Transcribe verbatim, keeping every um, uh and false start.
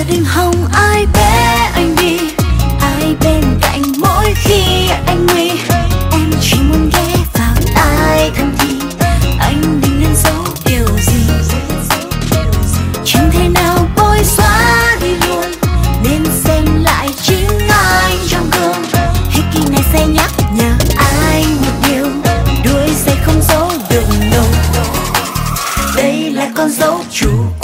đừng hòng ai bé anh đi, ai bên cạnh mỗi khi anh nguy. Em chỉ muốn ghé vào tai thầm thì anh đừng nên giấu điều gì, chẳng thể nào bôi xóa đi luôn, nên xem lại chính anh trong gương. Hết kỳ này sẽ nhắc nhở anh một điều, đuôi sẽ không giấu được đâu, đây là con dấu chủ.